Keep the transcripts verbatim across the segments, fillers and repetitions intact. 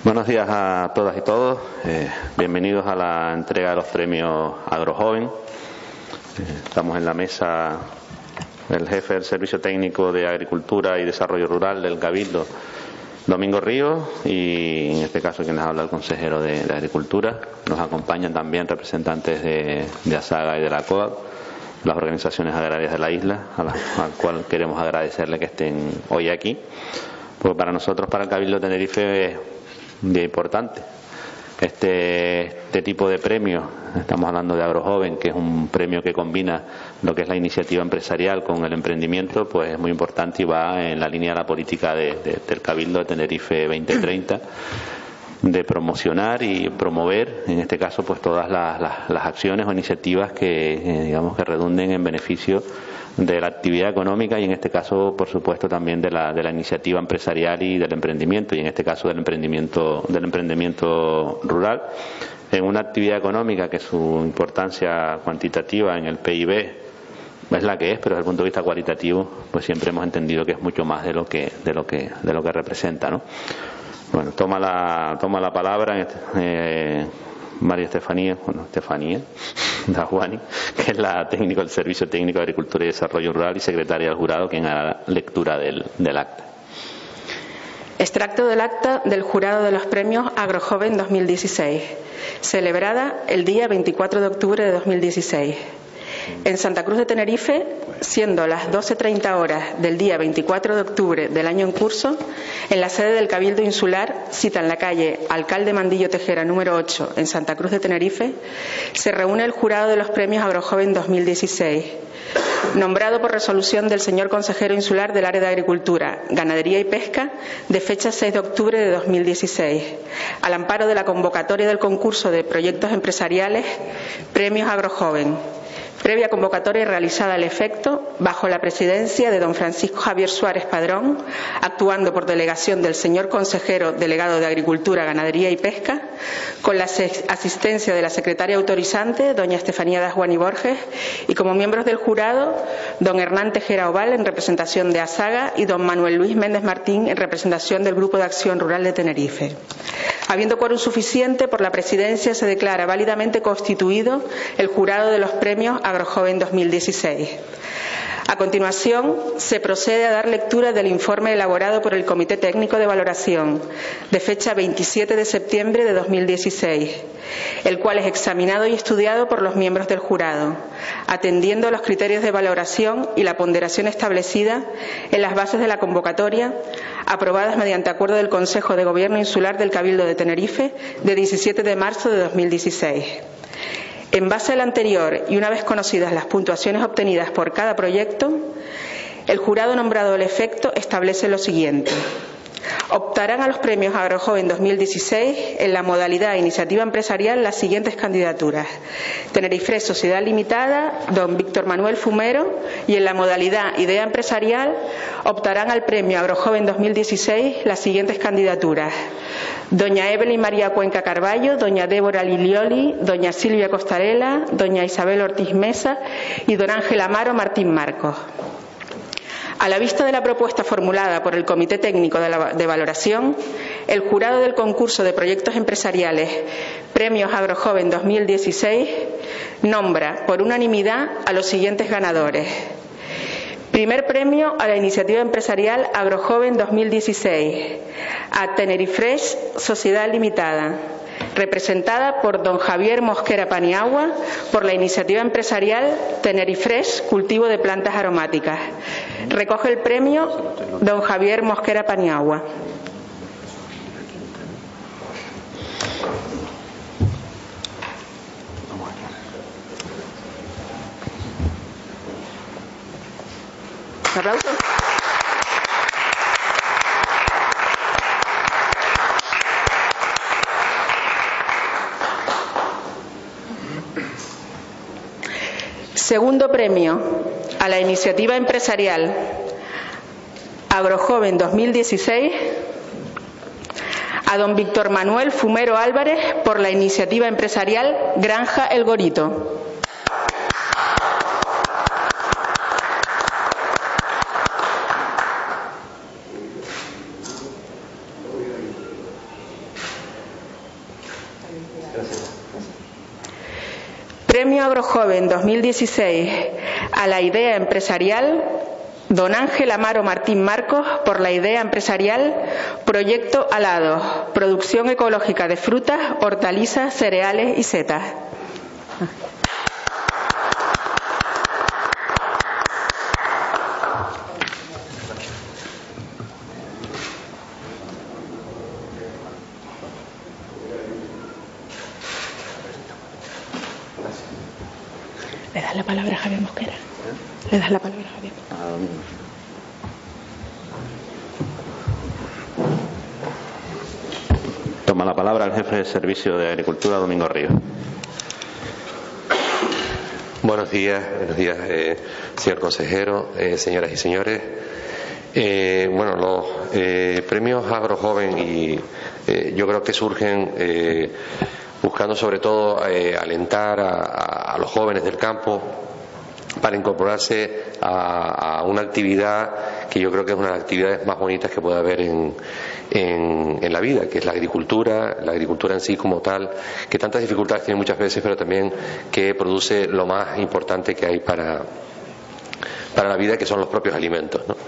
Buenos días a todas y todos. Eh, bienvenidos a la entrega de los premios Agrojoven. Eh, estamos en la mesa del jefe del Servicio Técnico de Agricultura y Desarrollo Rural del Cabildo, Domingo Ríos, y en este caso quien les habla el consejero de, de Agricultura. Nos acompañan también representantes de, de ASAGA y de la COAG, las organizaciones agrarias de la isla, a las al cual queremos agradecerle que estén hoy aquí, porque para nosotros, para el Cabildo de Tenerife, es un día importante. Este, este tipo de premios, estamos hablando de Agrojoven, que es un premio que combina lo que es la iniciativa empresarial con el emprendimiento, pues es muy importante y va en la línea de la política de, de, del Cabildo de Tenerife veinte treinta, de promocionar y promover, en este caso, pues todas las, las, las acciones o iniciativas que, eh, digamos, que redunden en beneficio de la actividad económica y, en este caso, por supuesto, también de la, de la iniciativa empresarial y del emprendimiento, y en este caso del emprendimiento, del emprendimiento rural, en una actividad económica que su importancia cuantitativa en el P I B es la que es, pero desde el punto de vista cualitativo, pues siempre hemos entendido que es mucho más de lo que, de lo que, de lo que representa, ¿no? Bueno, toma la, toma la palabra eh, María Estefanía, bueno, Estefanía Dajuani, que es la técnico del Servicio Técnico de Agricultura y Desarrollo Rural y secretaria del jurado, quien hará lectura del, del acta. Extracto del acta del jurado de los premios Agrojoven dos mil dieciséis, celebrada el día veinticuatro de octubre de dos mil dieciséis. En Santa Cruz de Tenerife, siendo las doce treinta horas del día veinticuatro de octubre del año en curso, en la sede del Cabildo Insular, cita en la calle Alcalde Mandillo Tejera número ocho, en Santa Cruz de Tenerife, se reúne el jurado de los premios Agrojoven dos mil dieciséis, nombrado por resolución del señor consejero insular del área de Agricultura, Ganadería y Pesca, de fecha seis de octubre de dos mil dieciséis, al amparo de la convocatoria del concurso de proyectos empresariales Premios Agrojoven, previa convocatoria realizada al efecto bajo la presidencia de don Francisco Javier Suárez Padrón, actuando por delegación del señor consejero delegado de Agricultura, Ganadería y Pesca, con la asistencia de la secretaria autorizante, doña Estefanía Dajuani Borges, y como miembros del jurado, don Hernán Tejera Oval en representación de ASAGA y don Manuel Luis Méndez Martín en representación del Grupo de Acción Rural de Tenerife. Habiendo quórum suficiente, por la presidencia se declara válidamente constituido el jurado de los premios Agrojoven dos mil dieciséis. A continuación, se procede a dar lectura del informe elaborado por el Comité Técnico de Valoración, de fecha veintisiete de septiembre de dos mil dieciséis, el cual es examinado y estudiado por los miembros del jurado, atendiendo a los criterios de valoración y la ponderación establecida en las bases de la convocatoria, aprobadas mediante acuerdo del Consejo de Gobierno Insular del Cabildo de Tenerife de diecisiete de marzo de dos mil dieciséis. En base al anterior y una vez conocidas las puntuaciones obtenidas por cada proyecto, el jurado nombrado al efecto establece lo siguiente. Optarán a los premios Agrojoven dos mil dieciséis en la modalidad Iniciativa Empresarial las siguientes candidaturas: Tenerife Sociedad Limitada, don Víctor Manuel Fumero, y en la modalidad Idea Empresarial optarán al premio Agrojoven dos mil dieciséis las siguientes candidaturas: doña Evelyn María Cuenca Carballo, doña Débora Lilioli, doña Silvia Costarela, doña Isabel Ortiz Mesa y don Ángel Amaro Martín Marcos. A la vista de la propuesta formulada por el Comité Técnico de, la, de Valoración, el jurado del concurso de proyectos empresariales Premios Agrojoven dos mil dieciséis nombra por unanimidad a los siguientes ganadores. Primer premio a la iniciativa empresarial Agrojoven dos mil dieciséis, a Tenerifresh Sociedad Limitada, representada por don Javier Mosquera Paniagua, por la iniciativa empresarial Tenerifresh Cultivo de Plantas Aromáticas. Recoge el premio don Javier Mosquera Paniagua. ¿Aplausos? Segundo premio a la iniciativa empresarial Agrojoven dos mil dieciséis, a don Víctor Manuel Fumero Álvarez por la iniciativa empresarial Granja El Gorito. Gracias. Premio Agrojoven dos mil dieciséis a la idea empresarial Don Ángel Amaro Martín Marcos por la idea empresarial Proyecto Alados, producción ecológica de frutas, hortalizas, cereales y setas. ¿Le das la palabra a Javier Mosquera? ¿Le das la palabra a Javier Mosquera? Toma la palabra el jefe de Servicio de Agricultura, Domingo Ríos. Buenos días, buenos días, eh, señor consejero, eh, señoras y señores. Eh, bueno, los eh, premios Agrojoven y eh, yo creo que surgen eh, buscando sobre todo eh, alentar a, a, a los jóvenes del campo para incorporarse a, a una actividad que yo creo que es una de las actividades más bonitas que puede haber en, en, en la vida, que es la agricultura, la agricultura en sí como tal, que tantas dificultades tiene muchas veces, pero también que produce lo más importante que hay para, para la vida, que son los propios alimentos, ¿no?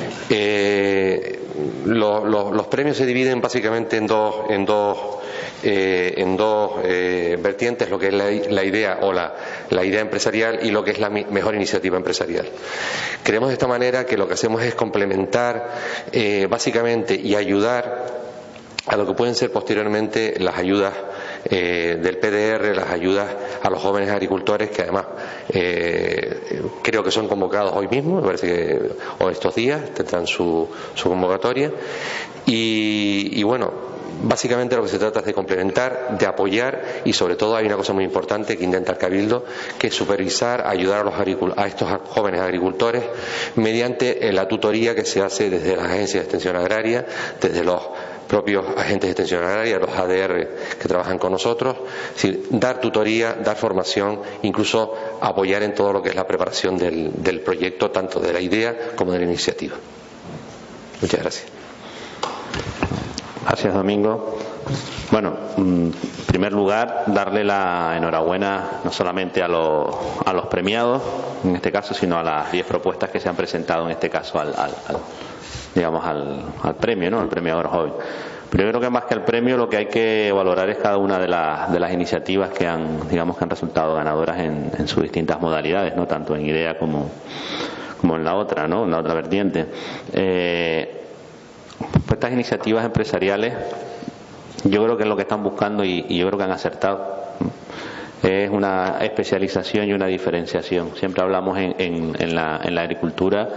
Eh, lo, lo, los premios se dividen básicamente en dos, en dos, eh, en dos eh, vertientes, lo que es la, la idea o la, la idea empresarial y lo que es la mejor iniciativa empresarial. Creemos de esta manera que lo que hacemos es complementar eh, básicamente y ayudar a lo que pueden ser posteriormente las ayudas eh, del P D R, las ayudas a los jóvenes agricultores, que además eh, creo que son convocados hoy mismo, me parece que o estos días tendrán su, su convocatoria. Y, y bueno, básicamente lo que se trata es de complementar, de apoyar y sobre todo hay una cosa muy importante que intenta el Cabildo, que es supervisar, ayudar a, los a estos jóvenes agricultores mediante la tutoría que se hace desde las agencias de extensión agraria, desde los propios agentes de extensión agraria, los A D R que trabajan con nosotros, es decir, dar tutoría, dar formación, incluso apoyar en todo lo que es la preparación del, del proyecto, tanto de la idea como de la iniciativa. Muchas gracias. Gracias, Domingo. Bueno, en primer lugar, darle la enhorabuena no solamente a los, a los premiados, en este caso, sino a las diez propuestas que se han presentado, en este caso, al, al, al digamos, al, al premio, ¿no? El premio Agrojoven. Primero que más que el premio, lo que hay que valorar es cada una de las, de las iniciativas que han, digamos, que han resultado ganadoras en, en sus distintas modalidades, ¿no? Tanto en idea como, como en la otra, ¿no? En la otra vertiente. Eh, pues estas iniciativas empresariales, yo creo que es lo que están buscando y, y yo creo que han acertado. Es una especialización y una diferenciación. Siempre hablamos en, en, en, la, en la agricultura,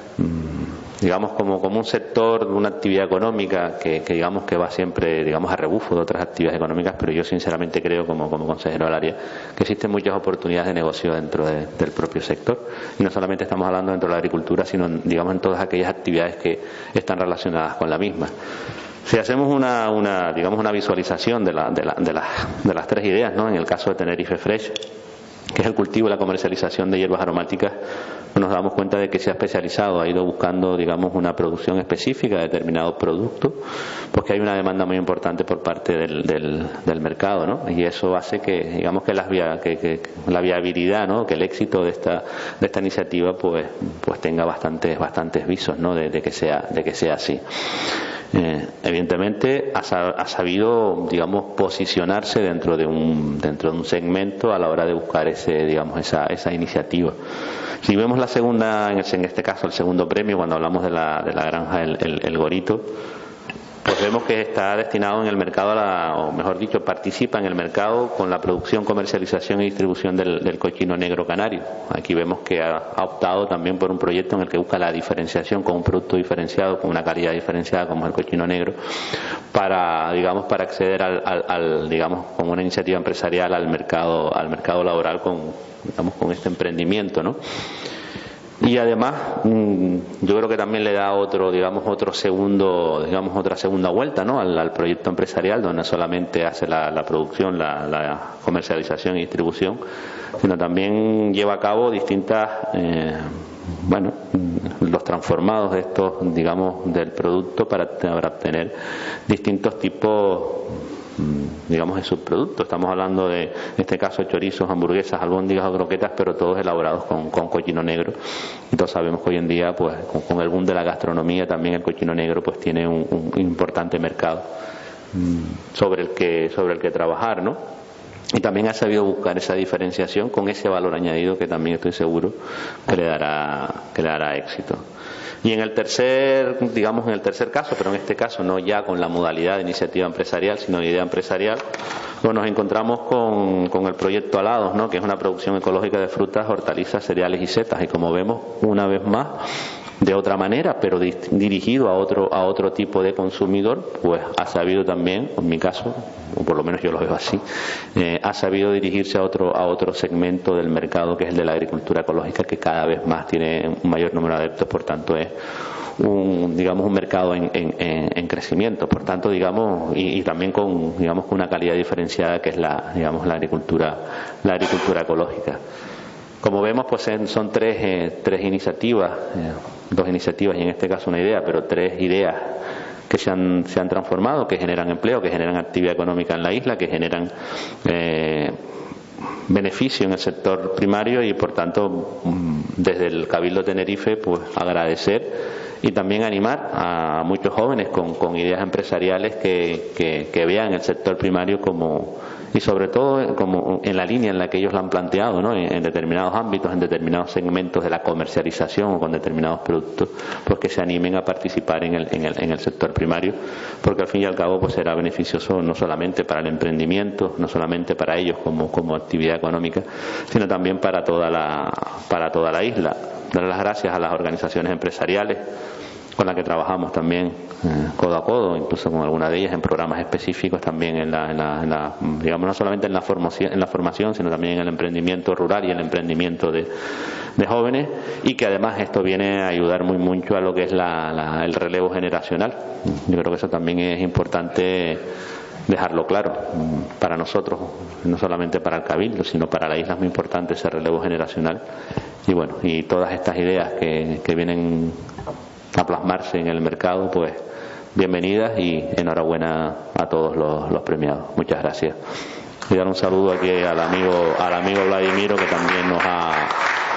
digamos, como, como un sector, una actividad económica que, que digamos que va siempre, digamos, a rebufo de otras actividades económicas, pero yo sinceramente creo, como, como consejero del área, que existen muchas oportunidades de negocio dentro de, del propio sector. Y no solamente estamos hablando dentro de la agricultura, sino, digamos, en todas aquellas actividades que están relacionadas con la misma. Si hacemos una, una digamos, una visualización de, la, de, la, de, la, de las tres ideas, ¿no? En el caso de Tenerife Fresh, que es el cultivo y la comercialización de hierbas aromáticas, nos damos cuenta de que se ha especializado, ha ido buscando, digamos, una producción específica de determinados productos, porque hay una demanda muy importante por parte del, del, del mercado, ¿no? Y eso hace que, digamos, que, las via, que, que la viabilidad, ¿no? Que el éxito de esta de esta iniciativa, pues, pues tenga bastantes bastantes visos, ¿no? De, de que sea de que sea así. Eh, evidentemente ha, ha sabido, digamos, posicionarse dentro de un dentro de un segmento a la hora de buscar ese, digamos, esa esa iniciativa. Si vemos la segunda, en, el, en este caso el segundo premio, cuando hablamos de la, de la granja El, el, el Gorito, pues vemos que está destinado en el mercado, a la, o mejor dicho, participa en el mercado con la producción, comercialización y distribución del, del cochino negro canario. Aquí vemos que ha, ha optado también por un proyecto en el que busca la diferenciación con un producto diferenciado, con una calidad diferenciada como el cochino negro, para, digamos, para acceder al, al, al digamos, con una iniciativa empresarial al mercado, al mercado laboral con, digamos, con este emprendimiento, ¿no? Y además, yo creo que también le da otro, digamos, otro segundo, digamos, otra segunda vuelta, ¿no? Al, al proyecto empresarial, donde no solamente hace la, la producción, la, la comercialización y distribución, sino también lleva a cabo distintas, eh, bueno, los transformados de estos, digamos, del producto para, para obtener distintos tipos digamos, de subproductos. Estamos hablando de, en este caso, chorizos, hamburguesas, albóndigas o croquetas, pero todos elaborados con, con cochino negro. Y todos sabemos que hoy en día, pues, con, con el boom de la gastronomía, también el cochino negro, pues, tiene un, un importante mercado sobre el que sobre el que trabajar, ¿no? Y también ha sabido buscar esa diferenciación con ese valor añadido que también estoy seguro que le dará que le dará éxito. Y en el tercer, digamos en el tercer caso, pero en este caso no ya con la modalidad de iniciativa empresarial, sino de idea empresarial, pues nos encontramos con, con el proyecto Alados, ¿no? Que es una producción ecológica de frutas, hortalizas, cereales y setas. Y como vemos, una vez más, de otra manera, pero di dirigido a otro a otro tipo de consumidor, pues ha sabido también, en mi caso, o por lo menos yo lo veo así, eh, ha sabido dirigirse a otro a otro segmento del mercado, que es el de la agricultura ecológica, que cada vez más tiene un mayor número de adeptos, por tanto es un, digamos, un mercado en, en, en crecimiento, por tanto, digamos, y, y también con, digamos, con una calidad diferenciada, que es la, digamos, la agricultura la agricultura ecológica. Como vemos, pues son tres, eh, tres iniciativas, eh, dos iniciativas y en este caso una idea, pero tres ideas que se han, se han transformado, que generan empleo, que generan actividad económica en la isla, que generan eh, beneficio en el sector primario y, por tanto, desde el Cabildo de Tenerife, pues agradecer y también animar a muchos jóvenes con, con ideas empresariales que, que, que vean el sector primario como, y sobre todo como en la línea en la que ellos lo han planteado, ¿no? en, en determinados ámbitos, en determinados segmentos de la comercialización o con determinados productos, pues que se animen a participar en el, en el, en el sector primario, porque al fin y al cabo pues será beneficioso no solamente para el emprendimiento, no solamente para ellos como, como actividad económica, sino también para toda la, para toda la isla. Dar las gracias a las organizaciones empresariales con las que trabajamos también eh, codo a codo, incluso con algunas de ellas en programas específicos también en la, en la, en la digamos, no solamente en la formación, en la formación, sino también en el emprendimiento rural y el emprendimiento de, de jóvenes, y que además esto viene a ayudar muy mucho a lo que es la, la, el relevo generacional. Yo creo que eso también es importante dejarlo claro para nosotros, no solamente para el Cabildo, sino para la isla. Es muy importante ese relevo generacional. Y bueno, y todas estas ideas que, que vienen a plasmarse en el mercado, pues bienvenidas y enhorabuena a todos los, los premiados. Muchas gracias. Y dar un saludo aquí al amigo al amigo Vladimiro, que también nos ha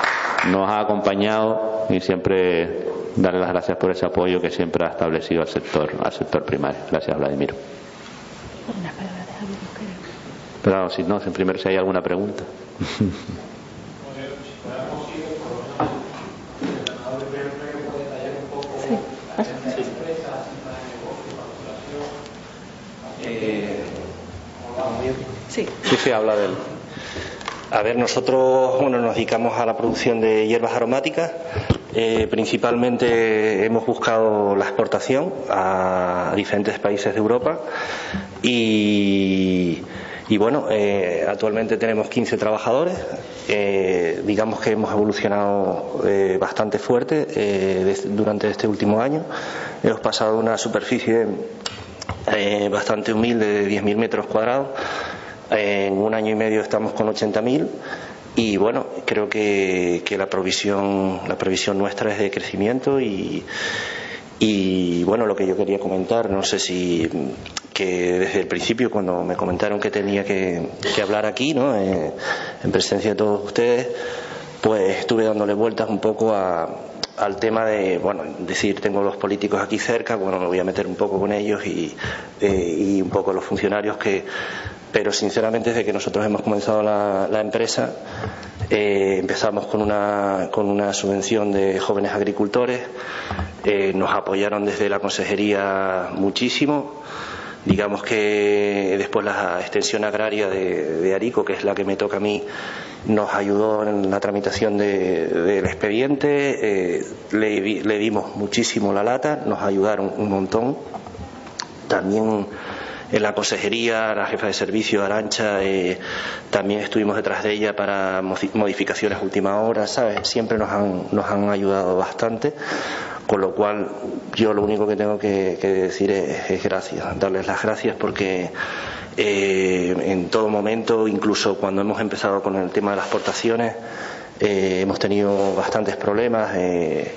nos ha acompañado, y siempre darle las gracias por ese apoyo que siempre ha establecido al sector al sector primario. Gracias, Vladimiro. Pero si no, primero si hay alguna pregunta. Sí. Sí, sí, habla de él. A ver, nosotros bueno, nos dedicamos a la producción de hierbas aromáticas. Eh, principalmente hemos buscado la exportación a diferentes países de Europa y, y bueno, eh, actualmente tenemos quince trabajadores. Eh, digamos que hemos evolucionado eh, bastante fuerte eh, de, durante este último año. Hemos pasado de una superficie eh, bastante humilde de diez mil metros cuadrados. En un año y medio estamos con ochenta mil y bueno, creo que, que la provisión la previsión nuestra es de crecimiento y, y bueno, lo que yo quería comentar, no sé si que desde el principio cuando me comentaron que tenía que, que hablar aquí, ¿no? Eh, en presencia de todos ustedes, pues estuve dándole vueltas un poco a al tema de, bueno, decir, tengo los políticos aquí cerca, bueno, me voy a meter un poco con ellos y, eh, y un poco los funcionarios que, pero sinceramente desde que nosotros hemos comenzado la, la empresa, eh, empezamos con una, con una subvención de jóvenes agricultores, eh, nos apoyaron desde la consejería muchísimo. Digamos que después la extensión agraria de, de Arico, que es la que me toca a mí, nos ayudó en la tramitación de, del expediente, eh, le, le dimos muchísimo la lata, nos ayudaron un montón. También en la consejería, la jefa de servicio, Arantxa, eh, también estuvimos detrás de ella para modificaciones última hora, ¿sabes? Siempre nos han, nos han ayudado bastante. Con lo cual, yo lo único que tengo que, que decir es, es gracias, darles las gracias porque eh, en todo momento, incluso cuando hemos empezado con el tema de las exportaciones, eh, hemos tenido bastantes problemas. Eh,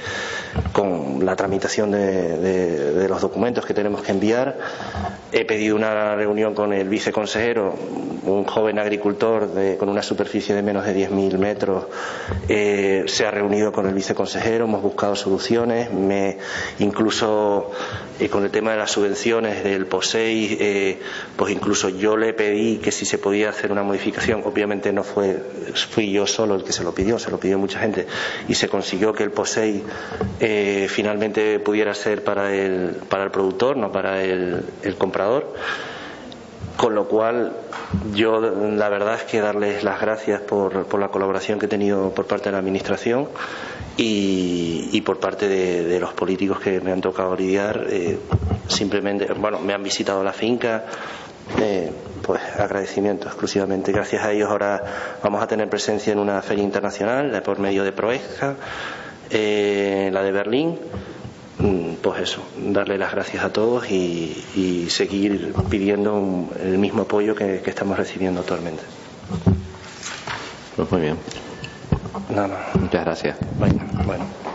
con la tramitación de, de, de los documentos que tenemos que enviar. He pedido una reunión con el viceconsejero, un joven agricultor de, con una superficie de menos de diez mil metros. Eh, se ha reunido con el viceconsejero, hemos buscado soluciones, me, incluso eh, con el tema de las subvenciones del POSEI, eh, pues incluso yo le pedí que si se podía hacer una modificación. Obviamente no fue, fui yo solo el que se lo pidió, se lo pidió mucha gente, y se consiguió que el POSEI eh, finalmente pudiera ser para el, para el productor, no para el, el comprador. Con lo cual, yo la verdad es que darles las gracias por, por la colaboración que he tenido por parte de la Administración y, y por parte de, de los políticos que me han tocado lidiar. Eh, simplemente, bueno, me han visitado la finca. Eh, pues agradecimiento exclusivamente. Gracias a ellos ahora vamos a tener presencia en una feria internacional por medio de Proexca, eh, la de Berlín. Pues eso, darle las gracias a todos y, y seguir pidiendo un, el mismo apoyo que, que estamos recibiendo actualmente. Pues muy bien. Nada más. Muchas gracias. Bueno, bueno.